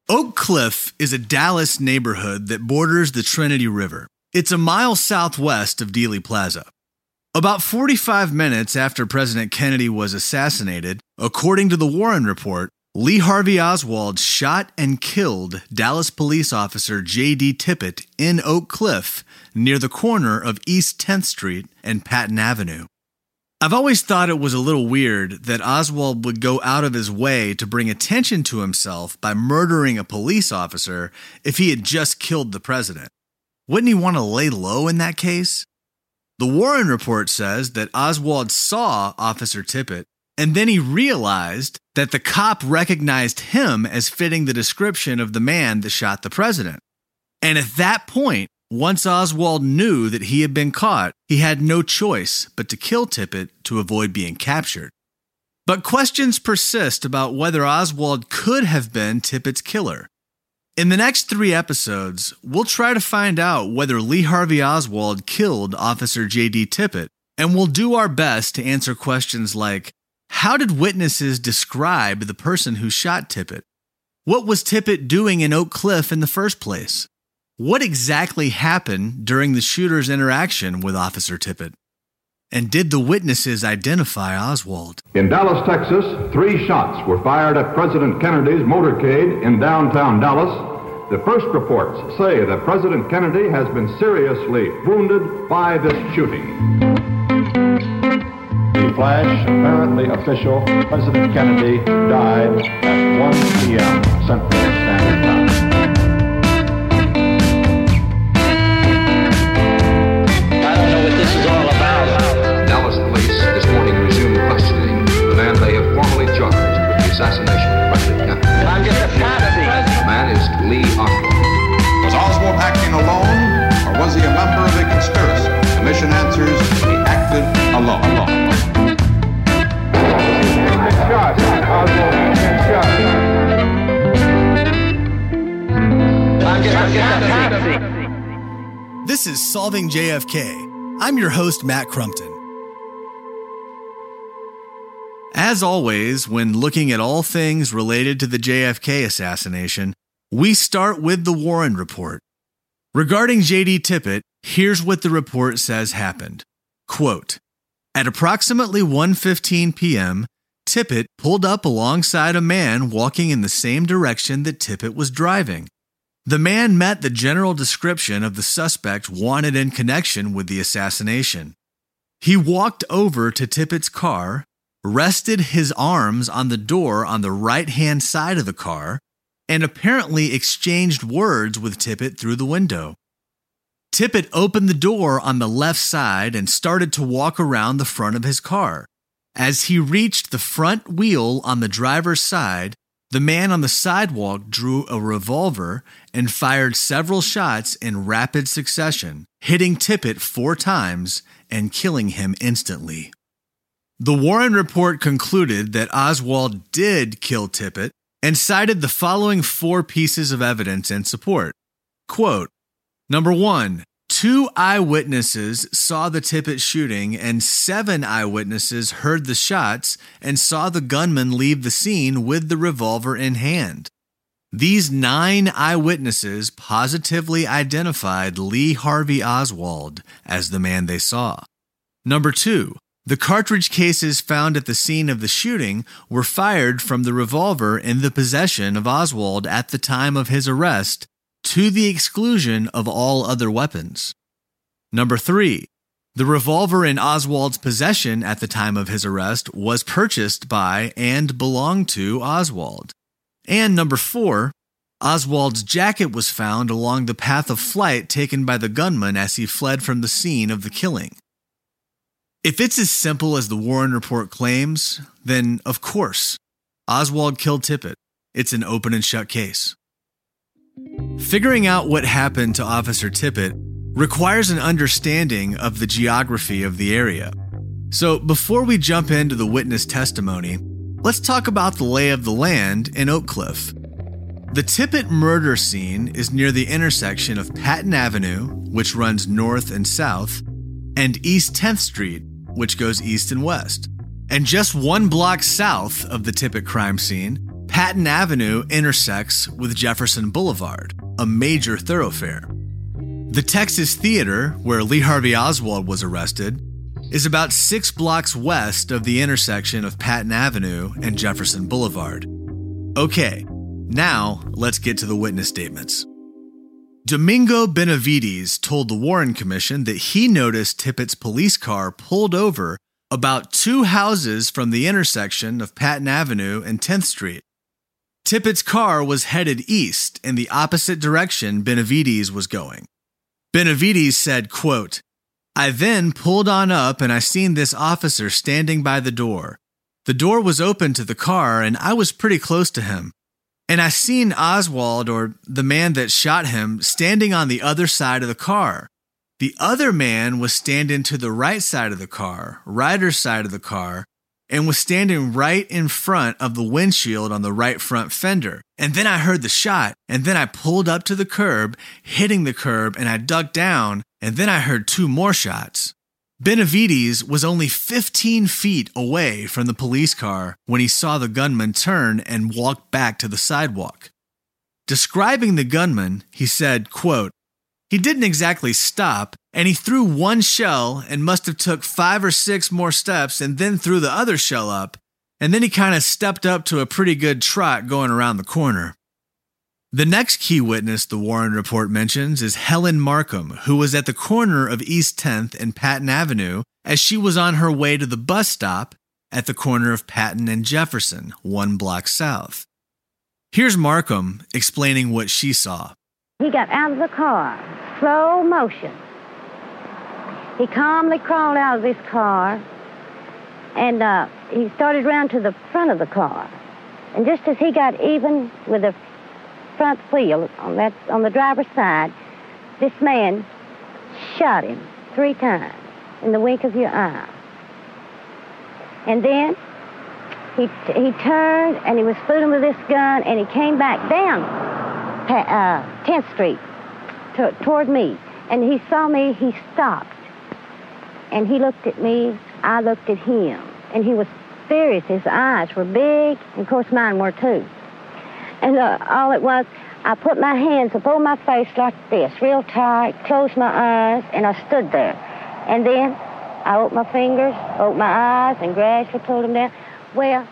Oak Cliff is a Dallas neighborhood that borders the Trinity River. It's a mile southwest of Dealey Plaza. About 45 minutes after President Kennedy was assassinated, according to the Warren Report, Lee Harvey Oswald shot and killed Dallas police officer J.D. Tippit in Oak Cliff near the corner of East 10th Street and Patton Avenue. I've always thought it was a little weird that Oswald would go out of his way to bring attention to himself by murdering a police officer if he had just killed the president. Wouldn't he want to lay low in that case? The Warren Report says that Oswald saw Officer Tippit, and then he realized that the cop recognized him as fitting the description of the man that shot the president. And at that point, once Oswald knew that he had been caught, he had no choice but to kill Tippit to avoid being captured. But questions persist about whether Oswald could have been Tippit's killer. In the next 3 episodes, we'll try to find out whether Lee Harvey Oswald killed Officer J.D. Tippit, and we'll do our best to answer questions like, how did witnesses describe the person who shot Tippit? What was Tippit doing in Oak Cliff in the first place? What exactly happened during the shooter's interaction with Officer Tippit? And did the witnesses identify Oswald? In Dallas, Texas, 3 shots were fired at President Kennedy's motorcade in downtown Dallas. The first reports say that President Kennedy has been seriously wounded by this shooting. The flash, apparently official, President Kennedy died at 1 p.m. Central Standard Time. This is all about. Dallas police this morning resumed questioning the man they have formally charged with the assassination of President Kennedy. I'm just a part of it. The man is Lee Oswald. Was Oswald acting alone, or was he a member of a conspiracy? The commission answers he acted alone. I'm just a part of it. This is Solving JFK. I'm your host, Matt Crumpton. As always, when looking at all things related to the JFK assassination, we start with the Warren Report. Regarding J.D. Tippit, here's what the report says happened. Quote, at approximately 1:15 p.m., Tippit pulled up alongside a man walking in the same direction that Tippit was driving. The man met the general description of the suspect wanted in connection with the assassination. He walked over to Tippit's car, rested his arms on the door on the right-hand side of the car, and apparently exchanged words with Tippit through the window. Tippit opened the door on the left side and started to walk around the front of his car. As he reached the front wheel on the driver's side, the man on the sidewalk drew a revolver and fired several shots in rapid succession, hitting Tippit 4 times and killing him instantly. The Warren Report concluded that Oswald did kill Tippit and cited the following 4 pieces of evidence in support. Quote, number 1, 2 eyewitnesses saw the Tippit shooting and 7 eyewitnesses heard the shots and saw the gunman leave the scene with the revolver in hand. These 9 eyewitnesses positively identified Lee Harvey Oswald as the man they saw. Number 2, the cartridge cases found at the scene of the shooting were fired from the revolver in the possession of Oswald at the time of his arrest, to the exclusion of all other weapons. Number 3, the revolver in Oswald's possession at the time of his arrest was purchased by and belonged to Oswald. And number 4, Oswald's jacket was found along the path of flight taken by the gunman as he fled from the scene of the killing. If it's as simple as the Warren Report claims, then of course, Oswald killed Tippit. It's an open and shut case. Figuring out what happened to Officer Tippit requires an understanding of the geography of the area. So before we jump into the witness testimony, let's talk about the lay of the land in Oak Cliff. The Tippit murder scene is near the intersection of Patton Avenue, which runs north and south, and East 10th Street, which goes east and west. And just 1 block south of the Tippit crime scene, Patton Avenue intersects with Jefferson Boulevard, a major thoroughfare. The Texas Theater, where Lee Harvey Oswald was arrested, is about 6 blocks west of the intersection of Patton Avenue and Jefferson Boulevard. Okay, now let's get to the witness statements. Domingo Benavides told the Warren Commission that he noticed Tippett's police car pulled over about 2 houses from the intersection of Patton Avenue and 10th Street. Tippett's car was headed east in the opposite direction Benavides was going. Benavides said, quote, "I then pulled on up and I seen this officer standing by the door. The door was open to the car and I was pretty close to him. And I seen Oswald, or the man that shot him, standing on the other side of the car. The other man was standing to the right side of the car, rider's side of the car, and was standing right in front of the windshield on the right front fender. And then I heard the shot, and then I pulled up to the curb, hitting the curb, and I ducked down, and then I heard 2 more shots." Benavides was only 15 feet away from the police car when he saw the gunman turn and walk back to the sidewalk. Describing the gunman, he said, quote, "He didn't exactly stop, and he threw 1 shell and must have took 5 or 6 more steps and then threw the other shell up, and then he kind of stepped up to a pretty good trot going around the corner." The next key witness the Warren report mentions is Helen Markham, who was at the corner of East 10th and Patton Avenue as she was on her way to the bus stop at the corner of Patton and Jefferson, 1 block south. Here's Markham explaining what she saw. He got out of the car, slow motion. He calmly crawled out of this car, and he started around to the front of the car. And just as he got even with the front wheel on the driver's side, this man shot him 3 times in the wink of your eye. And then he turned and he was fooling with this gun, and he came back down 10th Street toward me. And he saw me, he stopped. And he looked at me, I looked at him. And he was furious. His eyes were big, and of course mine were too. And all it was, I put my hands up over my face like this, real tight, closed my eyes, and I stood there. And then I opened my fingers, opened my eyes, and gradually pulled them down. Well,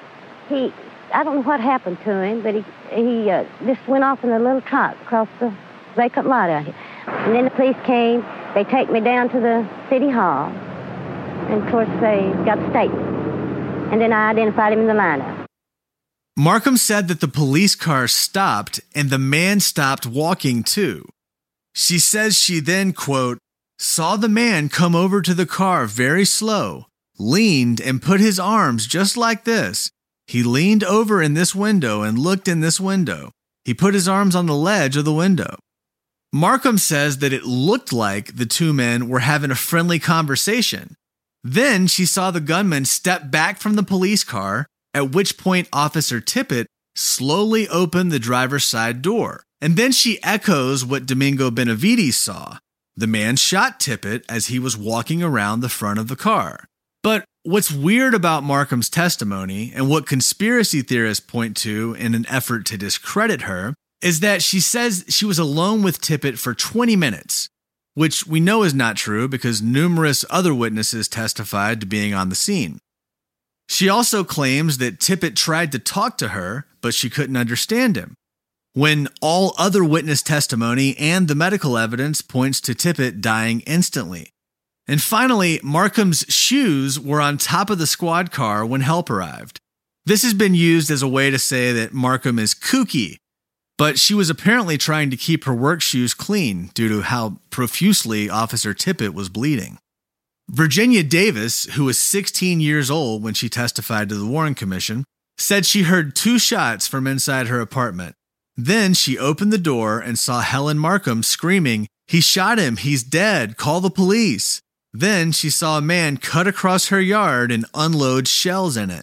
I don't know what happened to him, but he just went off in a little trot across the vacant lot out here. And then the police came. They take me down to the city hall. And, of course, they got the statement. And then I identified him in the lineup. Markham said that the police car stopped and the man stopped walking too. She says she then, quote, "saw the man come over to the car very slow, leaned and put his arms just like this. He leaned over in this window and looked in this window. He put his arms on the ledge of the window." Markham says that it looked like the 2 men were having a friendly conversation. Then she saw the gunman step back from the police car, at which point Officer Tippett slowly opened the driver's side door. And then she echoes what Domingo Benavides saw. The man shot Tippett as he was walking around the front of the car. But what's weird about Markham's testimony, and what conspiracy theorists point to in an effort to discredit her, is that she says she was alone with Tippett for 20 minutes, which we know is not true because numerous other witnesses testified to being on the scene. She also claims that Tippett tried to talk to her, but she couldn't understand him, when all other witness testimony and the medical evidence points to Tippett dying instantly. And finally, Markham's shoes were on top of the squad car when help arrived. This has been used as a way to say that Markham is kooky, but she was apparently trying to keep her work shoes clean due to how profusely Officer Tippett was bleeding. Virginia Davis, who was 16 years old when she testified to the Warren Commission, said she heard 2 shots from inside her apartment. Then she opened the door and saw Helen Markham screaming, "He shot him, he's dead, call the police." Then she saw a man cut across her yard and unload shells in it.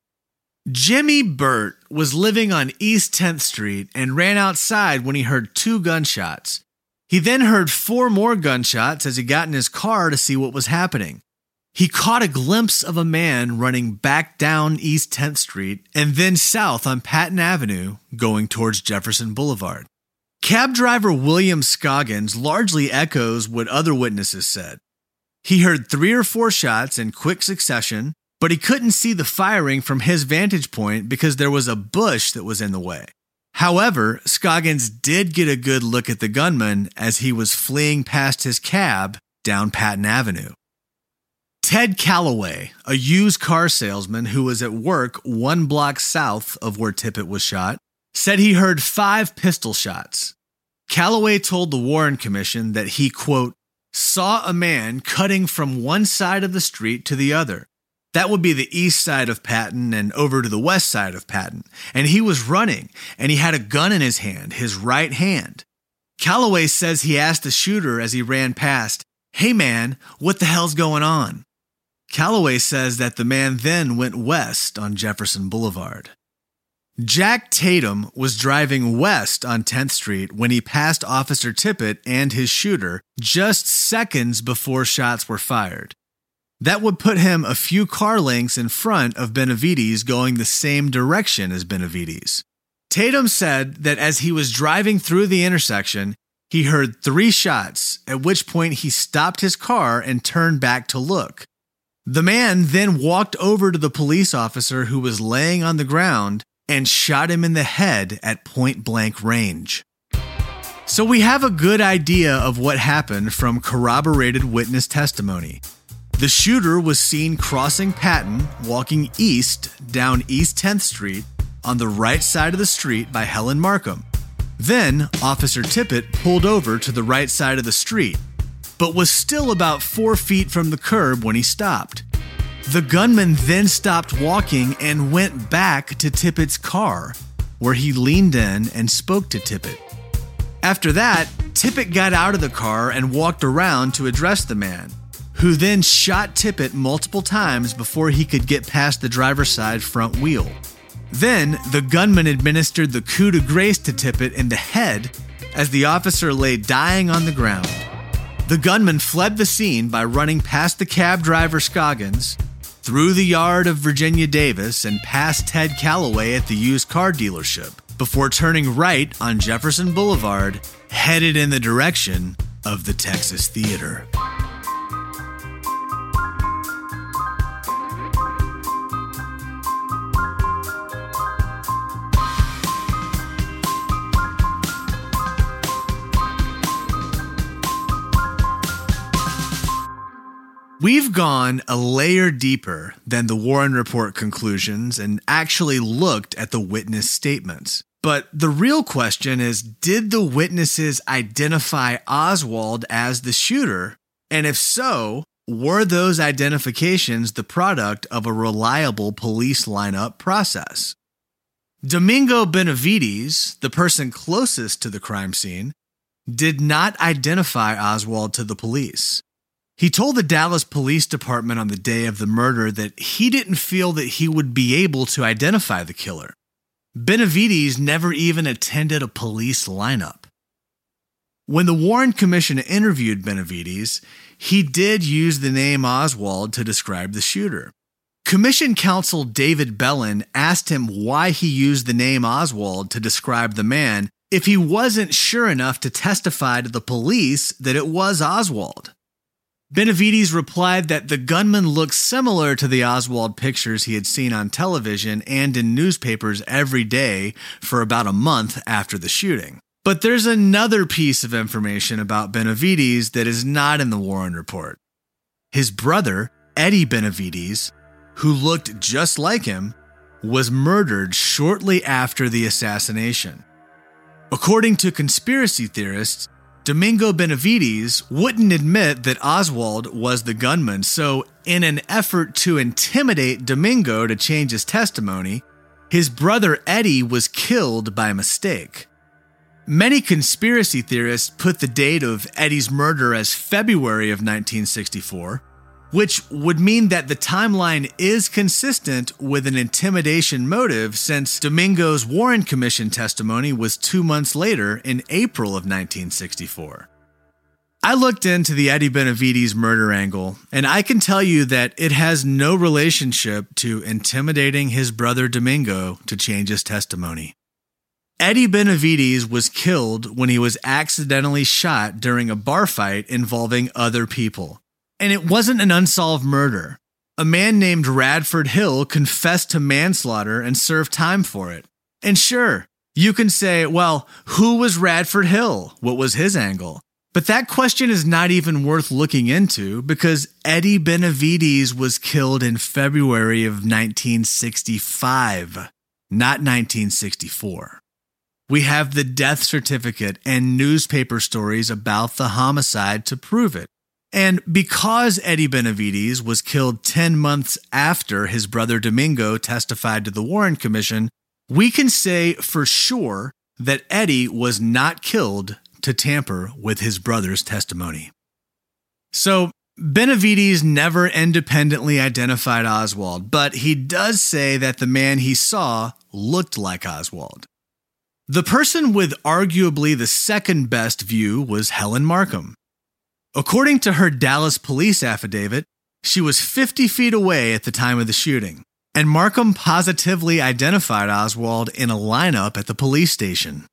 Jimmy Burt was living on East 10th Street and ran outside when he heard 2 gunshots. He then heard 4 more gunshots as he got in his car to see what was happening. he caught a glimpse of a man running back down East 10th Street and then south on Patton Avenue going towards Jefferson Boulevard. Cab driver William Scoggins largely echoes what other witnesses said. He heard 3 or 4 shots in quick succession, but he couldn't see the firing from his vantage point because there was a bush that was in the way. However, Scoggins did get a good look at the gunman as he was fleeing past his cab down Patton Avenue. Ted Calloway, a used car salesman who was at work 1 block south of where Tippit was shot, said he heard 5 pistol shots. Calloway told the Warren Commission that he, quote, saw a man cutting from one side of the street to the other. That would be the east side of Patton and over to the west side of Patton. And he was running, and he had a gun in his hand, his right hand. Calloway says he asked the shooter as he ran past, "Hey man, what the hell's going on?" Calloway says that the man then went west on Jefferson Boulevard. Jack Tatum was driving west on 10th Street when he passed Officer Tippit and his shooter just seconds before shots were fired. That would put him a few car lengths in front of Benavides going the same direction as Benavides. Tatum said that as he was driving through the intersection, he heard 3 shots, at which point he stopped his car and turned back to look. The man then walked over to the police officer who was laying on the ground and shot him in the head at point-blank range. So we have a good idea of what happened from corroborated witness testimony. The shooter was seen crossing Patton, walking east down East 10th Street on the right side of the street by Helen Markham. Then, Officer Tippit pulled over to the right side of the street, but was still about 4 feet from the curb when he stopped. The gunman then stopped walking and went back to Tippit's car, where he leaned in and spoke to Tippit. After that, Tippit got out of the car and walked around to address the man, who then shot Tippit multiple times before he could get past the driver's side front wheel. Then, the gunman administered the coup de grace to Tippit in the head as the officer lay dying on the ground. The gunman fled the scene by running past the cab driver Scoggins, through the yard of Virginia Davis, and past Ted Calloway at the used car dealership, before turning right on Jefferson Boulevard, headed in the direction of the Texas Theater. We've gone a layer deeper than the Warren Report conclusions and actually looked at the witness statements. But the real question is, did the witnesses identify Oswald as the shooter? And if so, were those identifications the product of a reliable police lineup process? Domingo Benavides, the person closest to the crime scene, did not identify Oswald to the police. He told the Dallas Police Department on the day of the murder that he didn't feel that he would be able to identify the killer. Benavides never even attended a police lineup. When the Warren Commission interviewed Benavides, he did use the name Oswald to describe the shooter. Commission counsel David Bellin asked him why he used the name Oswald to describe the man if he wasn't sure enough to testify to the police that it was Oswald. Benavides replied that the gunman looked similar to the Oswald pictures he had seen on television and in newspapers every day for about a month after the shooting. But there's another piece of information about Benavides that is not in the Warren Report. His brother, Eddie Benavides, who looked just like him, was murdered shortly after the assassination. According to conspiracy theorists, Domingo Benavides wouldn't admit that Oswald was the gunman, so in an effort to intimidate Domingo to change his testimony, his brother Eddie was killed by mistake. Many conspiracy theorists put the date of Eddie's murder as February of 1964, which would mean that the timeline is consistent with an intimidation motive since Domingo's Warren Commission testimony was 2 months later in April of 1964. I looked into the Eddie Benavides murder angle, and I can tell you that it has no relationship to intimidating his brother Domingo to change his testimony. Eddie Benavides was killed when he was accidentally shot during a bar fight involving other people. And it wasn't an unsolved murder. A man named Radford Hill confessed to manslaughter and served time for it. And sure, you can say, well, who was Radford Hill? What was his angle? But that question is not even worth looking into because Eddie Benavides was killed in February of 1965, not 1964. We have the death certificate and newspaper stories about the homicide to prove it. And because Eddie Benavides was killed 10 months after his brother Domingo testified to the Warren Commission, we can say for sure that Eddie was not killed to tamper with his brother's testimony. So, Benavides never independently identified Oswald, but he does say that the man he saw looked like Oswald. The person with arguably the second best view was Helen Markham. According to her Dallas police affidavit, she was 50 feet away at the time of the shooting, and Markham positively identified Oswald in a lineup at the police station.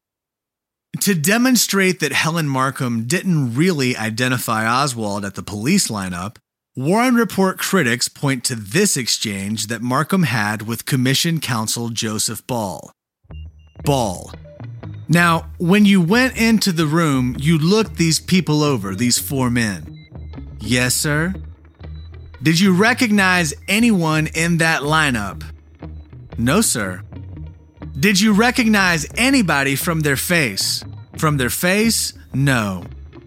To demonstrate that Helen Markham didn't really identify Oswald at the police lineup, Warren Report critics point to this exchange that Markham had with Commission Counsel Joseph Ball. Ball. Now, when you went into the room, you looked these people over, these four men. Yes, sir? Did you recognize anyone in that lineup? No, sir. Did you recognize anybody from their face? From their face? No.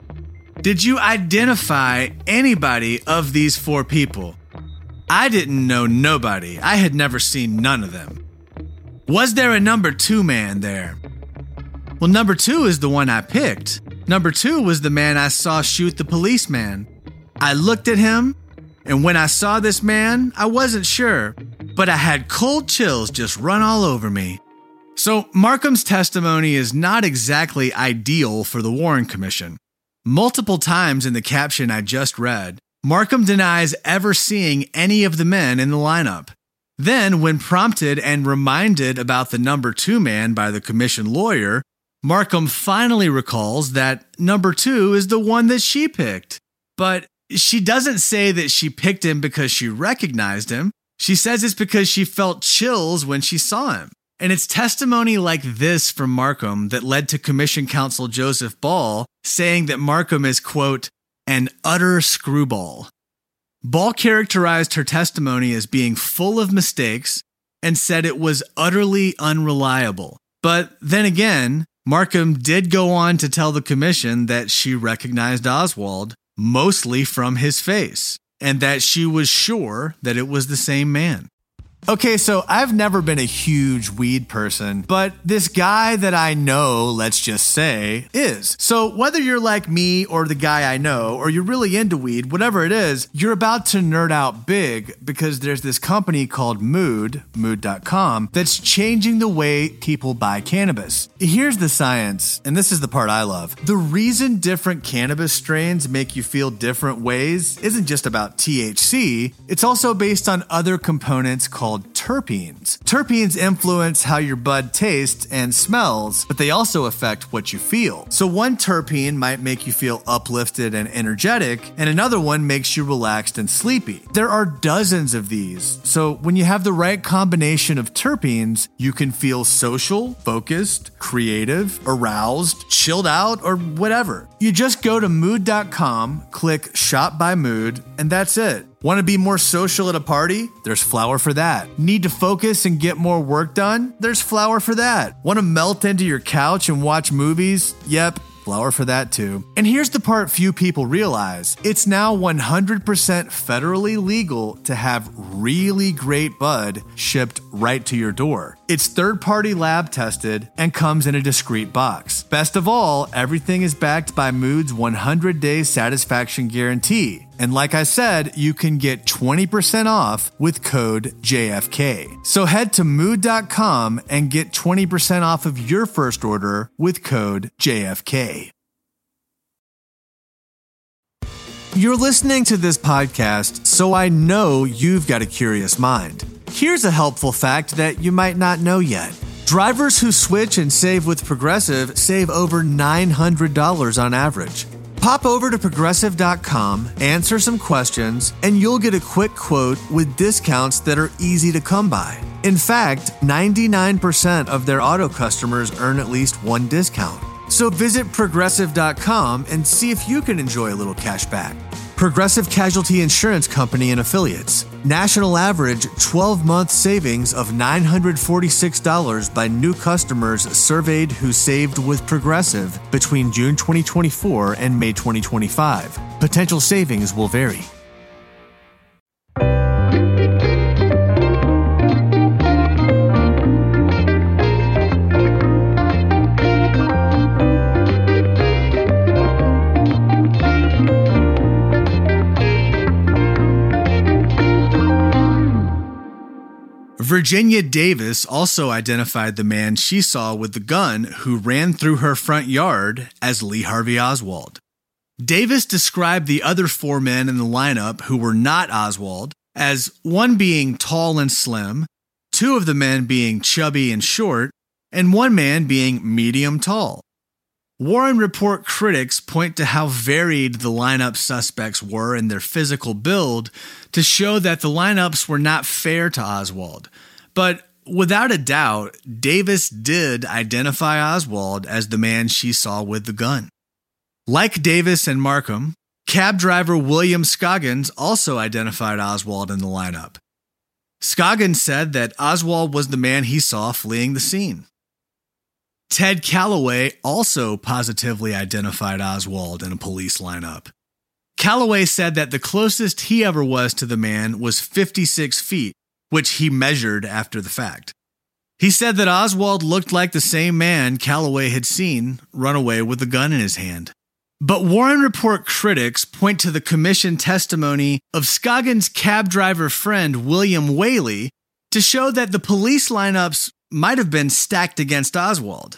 Did you identify anybody of these four people? I didn't know nobody. I had never seen none of them. Was there a number 2 man there? Well, number 2 is the one I picked. Number 2 was the man I saw shoot the policeman. I looked at him, and when I saw this man, I wasn't sure, but I had cold chills just run all over me. So Markham's testimony is not exactly ideal for the Warren Commission. Multiple times in the caption I just read, Markham denies ever seeing any of the men in the lineup. Then, when prompted and reminded about the number 2 man by the commission lawyer, Markham finally recalls that number 2 is the one that she picked. But she doesn't say that she picked him because she recognized him. She says it's because she felt chills when she saw him. And it's testimony like this from Markham that led to Commission Counsel Joseph Ball saying that Markham is, quote, an utter screwball. Ball characterized her testimony as being full of mistakes and said it was utterly unreliable. But then again, Markham did go on to tell the commission that she recognized Oswald, mostly from his face, and that she was sure that it was the same man. Okay, so I've never been a huge weed person, but this guy that I know, let's just say, is. So whether you're like me or the guy I know, or you're really into weed, whatever it is, you're about to nerd out big because there's this company called Mood.com, that's changing the way people buy cannabis. Here's the science, and this is the part I love. The reason different cannabis strains make you feel different ways isn't just about THC, it's also based on other components called terpenes. Terpenes influence how your bud tastes and smells, but they also affect what you feel. So one terpene might make you feel uplifted and energetic, and another one makes you relaxed and sleepy. There are dozens of these, so when you have the right combination of terpenes, you can feel social, focused, creative, aroused, chilled out, or whatever. You just go to Mood.com, click Shop by Mood, and that's it. Want to be more social at a party? There's flour for that. Need to focus and get more work done? There's flour for that. Want to melt into your couch and watch movies? Yep, flour for that too. And here's the part few people realize. It's now 100% federally legal to have really great bud shipped right to your door. It's third-party lab tested and comes in a discreet box. Best of all, everything is backed by Mood's 100-day satisfaction guarantee. And like I said, you can get 20% off with code JFK. So head to Mood.com and get 20% off of your first order with code JFK. You're listening to this podcast, so I know you've got a curious mind. Here's a helpful fact that you might not know yet. Drivers who switch and save with Progressive save over $900 on average. Pop over to Progressive.com, answer some questions, and you'll get a quick quote with discounts that are easy to come by. In fact, 99% of their auto customers earn at least one discount. So visit Progressive.com and see if you can enjoy a little cash back. Progressive Casualty Insurance Company and Affiliates. National average 12-month savings of $946 by new customers surveyed who saved with Progressive between June 2024 and May 2025. Potential savings will vary. Virginia Davis also identified the man she saw with the gun who ran through her front yard as Lee Harvey Oswald. Davis described the other four men in the lineup who were not Oswald as one being tall and slim, two of the men being chubby and short, and one man being medium tall. Warren Report critics point to how varied the lineup suspects were in their physical build to show that the lineups were not fair to Oswald. But without a doubt, Davis did identify Oswald as the man she saw with the gun. Like Davis and Markham, cab driver William Scoggins also identified Oswald in the lineup. Scoggins said that Oswald was the man he saw fleeing the scene. Ted Calloway also positively identified Oswald in a police lineup. Calloway said that the closest he ever was to the man was 56 feet, which he measured after the fact. He said that Oswald looked like the same man Calloway had seen run away with a gun in his hand. But Warren Report critics point to the commission testimony of Scoggins' cab driver friend William Whaley to show that the police lineups might have been stacked against Oswald.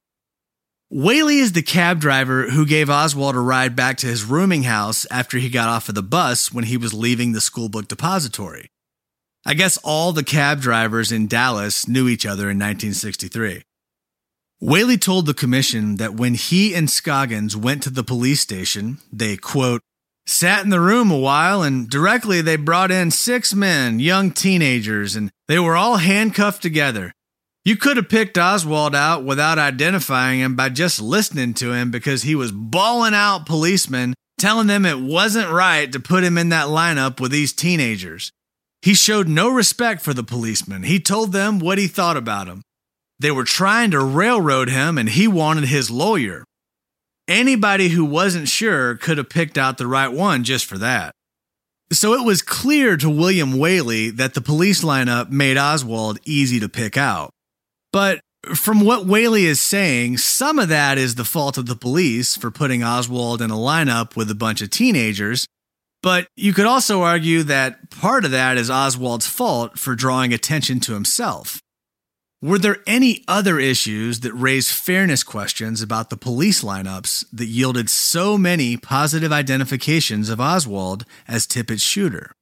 Whaley is the cab driver who gave Oswald a ride back to his rooming house after he got off of the bus when he was leaving the school book depository. I guess all the cab drivers in Dallas knew each other in 1963. Whaley told the commission that when he and Scoggins went to the police station, they, quote, sat in the room a while and directly they brought in 6 men, young teenagers, and they were all handcuffed together. You could have picked Oswald out without identifying him by just listening to him because he was bawling out policemen, telling them it wasn't right to put him in that lineup with these teenagers. He showed no respect for the policemen. He told them what he thought about them. They were trying to railroad him and he wanted his lawyer. Anybody who wasn't sure could have picked out the right one just for that. So it was clear to William Whaley that the police lineup made Oswald easy to pick out. But from what Whaley is saying, some of that is the fault of the police for putting Oswald in a lineup with a bunch of teenagers. But you could also argue that part of that is Oswald's fault for drawing attention to himself. Were there any other issues that raised fairness questions about the police lineups that yielded so many positive identifications of Oswald as Tippett's shooter?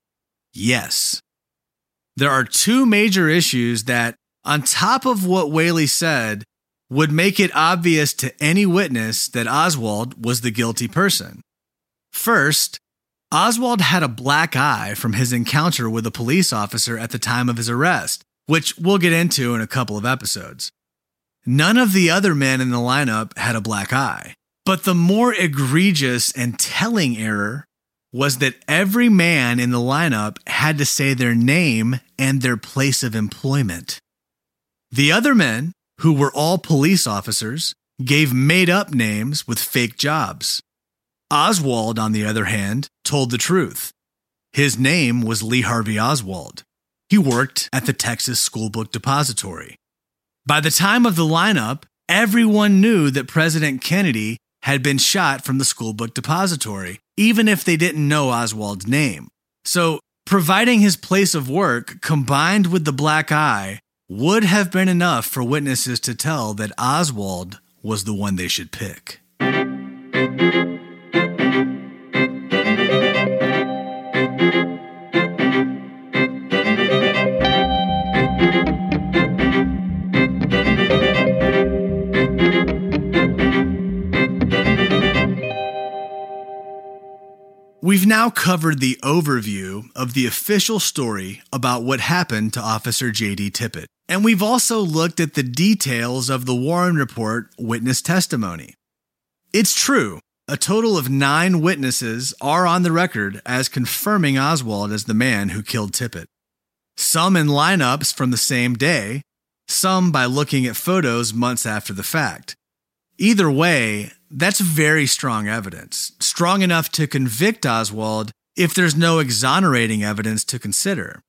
Yes. There are 2 major issues that, on top of what Whaley said, would make it obvious to any witness that Oswald was the guilty person. First, Oswald had a black eye from his encounter with a police officer at the time of his arrest, which we'll get into in a couple of episodes. None of the other men in the lineup had a black eye, but the more egregious and telling error was that every man in the lineup had to say their name and their place of employment. The other men, who were all police officers, gave made-up names with fake jobs. Oswald, on the other hand, told the truth. His name was Lee Harvey Oswald. He worked at the Texas School Book Depository. By the time of the lineup, everyone knew that President Kennedy had been shot from the School Book Depository, even if they didn't know Oswald's name. So, providing his place of work combined with the black eye would have been enough for witnesses to tell that Oswald was the one they should pick. We've now covered the overview of the official story about what happened to Officer J.D. Tippit, and we've also looked at the details of the Warren Report witness testimony. It's true, a total of 9 witnesses are on the record as confirming Oswald as the man who killed Tippit. Some in lineups from the same day, some by looking at photos months after the fact. Either way, that's very strong evidence, strong enough to convict Oswald if there's no exonerating evidence to consider.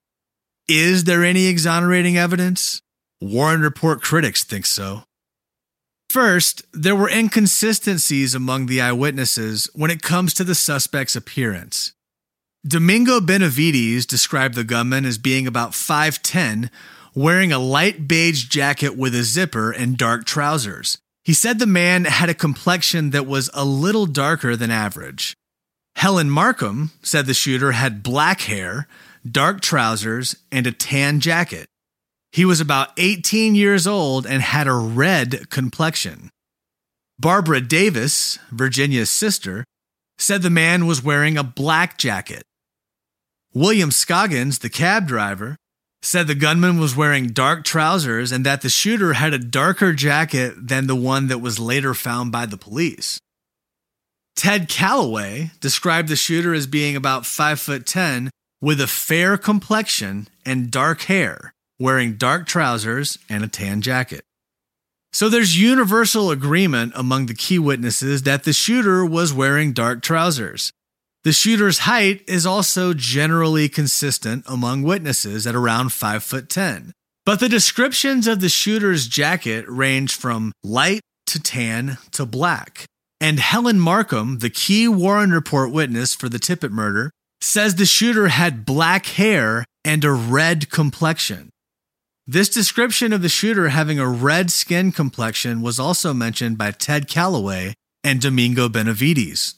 Is there any exonerating evidence? Warren Report critics think so. First, there were inconsistencies among the eyewitnesses when it comes to the suspect's appearance. Domingo Benavides described the gunman as being about 5'10", wearing a light beige jacket with a zipper and dark trousers. He said the man had a complexion that was a little darker than average. Helen Markham said the shooter had black hair, dark trousers, and a tan jacket. He was about 18 years old and had a red complexion. Barbara Davis, Virginia's sister, said the man was wearing a black jacket. William Scoggins, the cab driver, said the gunman was wearing dark trousers and that the shooter had a darker jacket than the one that was later found by the police. Ted Calloway described the shooter as being about 5'10" with a fair complexion and dark hair, wearing dark trousers and a tan jacket. So there's universal agreement among the key witnesses that the shooter was wearing dark trousers. The shooter's height is also generally consistent among witnesses at around 5'10", but the descriptions of the shooter's jacket range from light to tan to black. And Helen Markham, the key Warren Report witness for the Tippit murder, says the shooter had black hair and a red complexion. This description of the shooter having a red skin complexion was also mentioned by Ted Calloway and Domingo Benavides.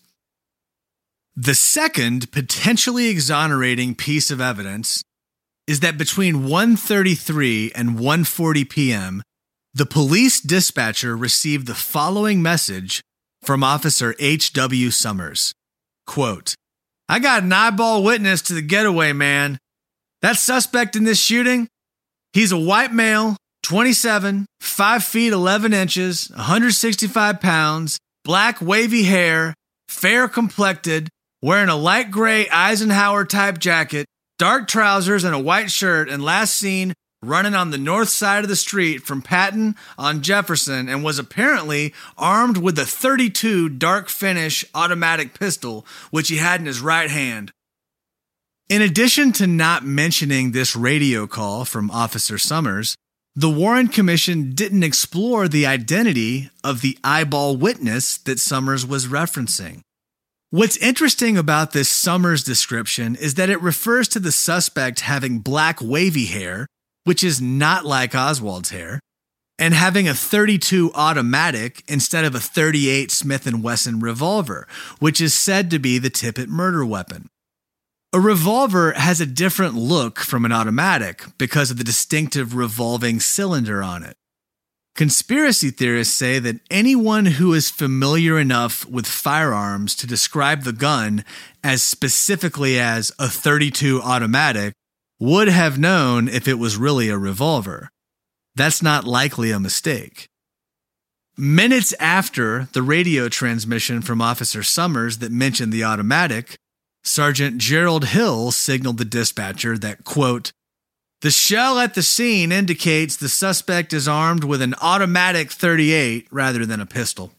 The second potentially exonerating piece of evidence is that between 1:33 and 1:40 p.m., the police dispatcher received the following message from Officer H.W. Summers. Quote, "I got an eyeball witness to the getaway, man. That suspect in this shooting, he's a white male, 27, 5 feet 11 inches, 165 pounds, black wavy hair, fair complected, wearing a light gray Eisenhower-type jacket, dark trousers, and a white shirt, and last seen running on the north side of the street from Patton on Jefferson, and was apparently armed with a .32 dark finish automatic pistol, which he had in his right hand." In addition to not mentioning this radio call from Officer Summers, the Warren Commission didn't explore the identity of the eyeball witness that Summers was referencing. What's interesting about this Summers description is that it refers to the suspect having black wavy hair, which is not like Oswald's hair, and having a .32 automatic instead of a .38 Smith & Wesson revolver, which is said to be the Tippit murder weapon. A revolver has a different look from an automatic because of the distinctive revolving cylinder on it. Conspiracy theorists say that anyone who is familiar enough with firearms to describe the gun as specifically as a .32 automatic would have known if it was really a revolver. That's not likely a mistake. Minutes after the radio transmission from Officer Summers that mentioned the automatic, Sergeant Gerald Hill signaled the dispatcher that, quote, "The shell at the scene indicates the suspect is armed with an automatic .38 rather than a pistol."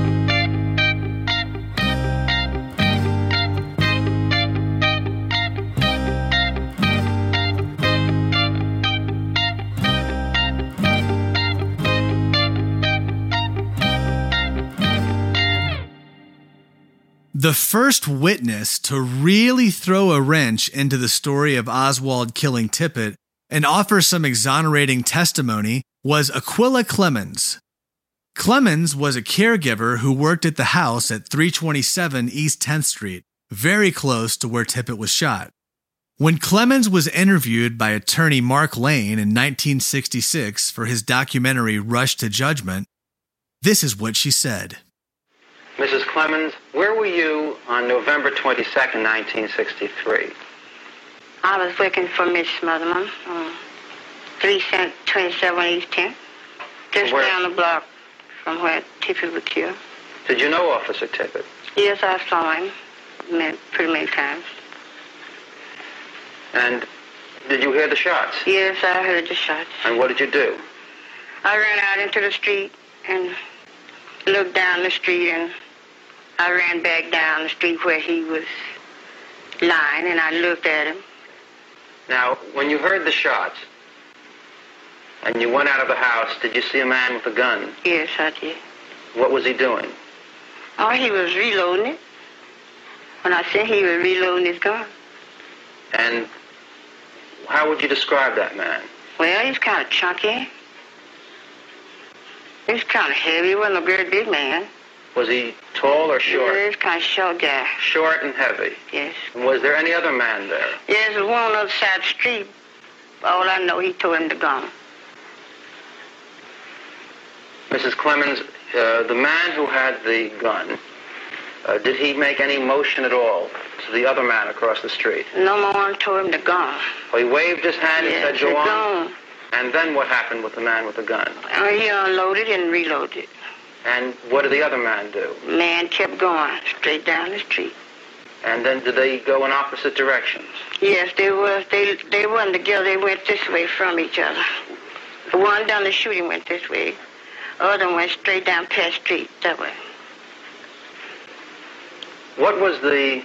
The first witness to really throw a wrench into the story of Oswald killing Tippit and offer some exonerating testimony was Aquila Clemens. Clemens was a caregiver who worked at the house at 327 East 10th Street, very close to where Tippit was shot. When Clemens was interviewed by attorney Mark Lane in 1966 for his documentary Rush to Judgment, this is what she said. Mrs. Clemens, where were you on November 22nd, 1963? I was working for Miss Smotherman on 327 East 10th, just down the block from where Tippett was killed. Did you know Officer Tippett? Yes, I saw him pretty many times. And did you hear the shots? Yes, I heard the shots. And what did you do? I ran out into the street and looked down the street, and I ran back down the street where he was lying, and I looked at him. Now, when you heard the shots and you went out of the house, did you see a man with a gun? Yes, I did. What was he doing? Oh, he was reloading it. When I said he was reloading his gun. And how would you describe that man? Well, he's kind of chunky. He's kind of heavy. He wasn't a very big man. Was he tall or short? Yeah, he's kind of short guy. Short and heavy? Yes. And was there any other man there? Yes, there was one on the other side of the street. All I know, he told him to go. Mrs. Clemens, the man who had the gun, did he make any motion at all to the other man across the street? No more told him to go. Well, he waved his hand and said, go on? Go on. And then what happened with the man with the gun? He unloaded and reloaded. And what did the other man do? Man kept going straight down the street. And then did they go in opposite directions? Yes, they was. They weren't together. They went this way from each other. The one down the shooting went this way. The other went straight down past street that way. What was the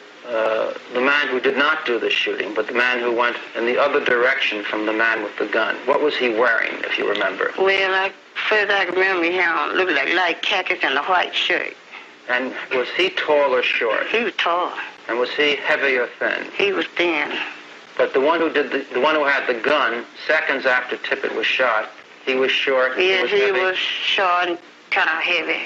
man who did not do the shooting, but the man who went in the other direction from the man with the gun? What was he wearing, if you remember? Well, first I can remember he had looked like light khakis and a white shirt. And was he tall or short? He was tall. And was he heavy or thin? He was thin. But the one who had the gun, seconds after Tippett was shot, he was short. Yes, he was short and kind of heavy.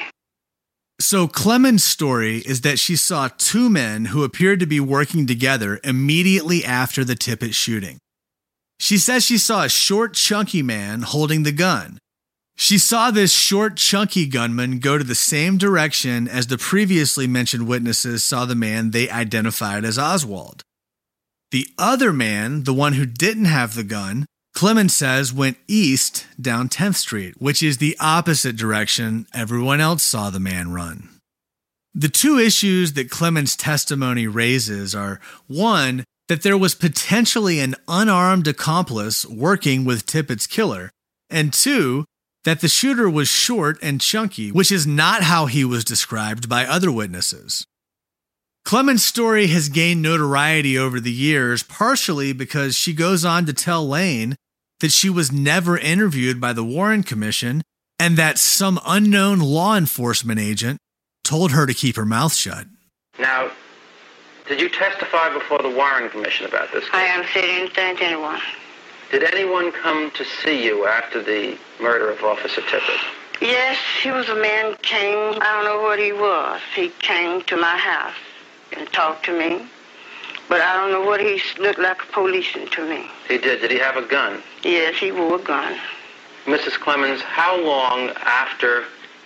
So Clemens' story is that she saw two men who appeared to be working together immediately after the Tippett shooting. She says she saw a short, chunky man holding the gun. She saw this short, chunky gunman go to the same direction as the previously mentioned witnesses saw the man they identified as Oswald. The other man, the one who didn't have the gun, Clemens says went east down 10th Street, which is the opposite direction everyone else saw the man run. The two issues that Clemens' testimony raises are, one, that there was potentially an unarmed accomplice working with Tippett's killer, and two, that the shooter was short and chunky, which is not how he was described by other witnesses. Clemens' story has gained notoriety over the years, partially because she goes on to tell Lane that she was never interviewed by the Warren Commission and that some unknown law enforcement agent told her to keep her mouth shut. Now, did you testify before the Warren Commission about this case? I haven't said anything to anyone. Did anyone come to see you after the murder of Officer Tippett? Yes, he was a man came, I don't know what he was. He came to my house and talked to me. But I don't know what he looked like a policeman to me. He did. Did he have a gun? Yes, he wore a gun. Mrs. Clemens, how long after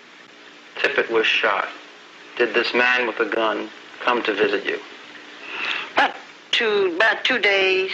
Tippett was shot did this man with a gun come to visit you? About 2 days.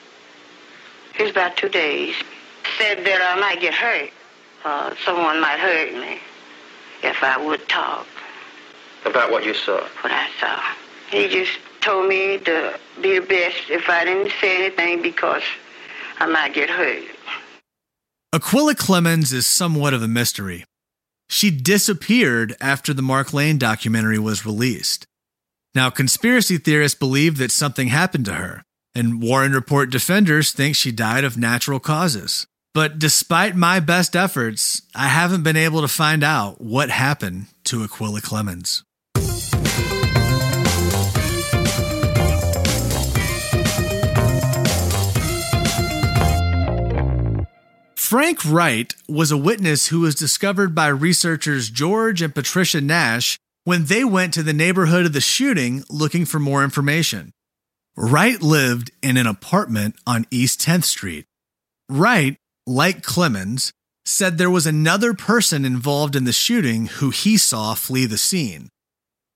It was about 2 days. Said that I might get hurt. Someone might hurt me if I would talk. About what you saw? What I saw. He just told me to be the best if I didn't say anything because I might get hurt. Aquila Clemens is somewhat of a mystery. She disappeared after the Mark Lane documentary was released. Now, conspiracy theorists believe that something happened to her, and Warren Report defenders think she died of natural causes. But despite my best efforts, I haven't been able to find out what happened to Aquila Clemens. Frank Wright was a witness who was discovered by researchers George and Patricia Nash when they went to the neighborhood of the shooting looking for more information. Wright lived in an apartment on East 10th Street. Wright, like Clemens, said there was another person involved in the shooting who he saw flee the scene.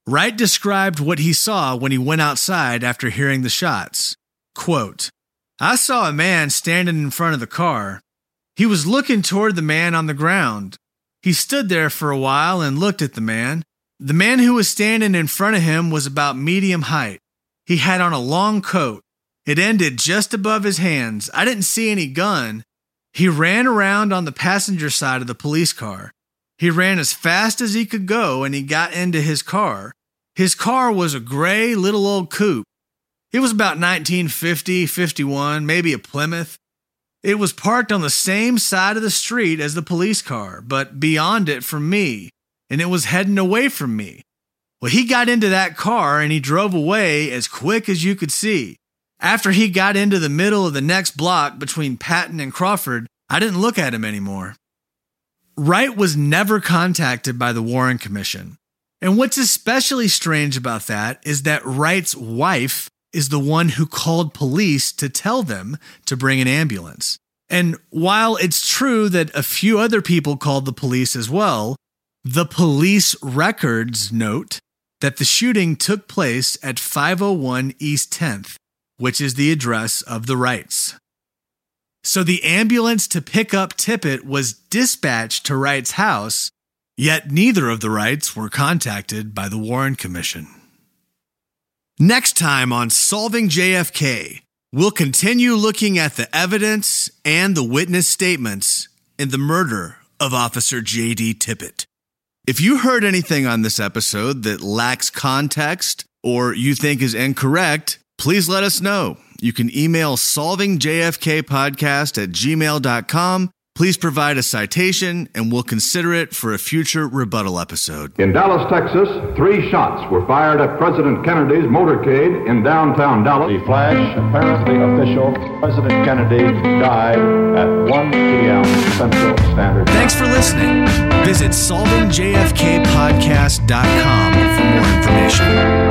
Wright described what he saw when he went outside after hearing the shots. Quote, "I saw a man standing in front of the car. He was looking toward the man on the ground. He stood there for a while and looked at the man. The man who was standing in front of him was about medium height. He had on a long coat. It ended just above his hands. I didn't see any gun. He ran around on the passenger side of the police car. He ran as fast as he could go and he got into his car. His car was a gray little old coupe. It was about 1950, 51, maybe a Plymouth. It was parked on the same side of the street as the police car, but beyond it from me, and it was heading away from me. Well, he got into that car and he drove away as quick as you could see. After he got into the middle of the next block between Patton and Crawford, I didn't look at him anymore." Wright was never contacted by the Warren Commission. And what's especially strange about that is that Wright's wife is the one who called police to tell them to bring an ambulance. And while it's true that a few other people called the police as well, the police records note that the shooting took place at 501 East 10th, which is the address of the Wrights. So the ambulance to pick up Tippit was dispatched to Wright's house, yet neither of the Wrights were contacted by the Warren Commission. Next time on Solving JFK, we'll continue looking at the evidence and the witness statements in the murder of Officer J.D. Tippit. If you heard anything on this episode that lacks context or you think is incorrect, please let us know. You can email solvingjfkpodcast@gmail.com. Please provide a citation, and we'll consider it for a future rebuttal episode. In Dallas, Texas, 3 shots were fired at President Kennedy's motorcade in downtown Dallas. The flash, apparently official, President Kennedy died at 1 p.m. Central Standard Time. Thanks for listening. Visit solvingjfkpodcast.com for more information.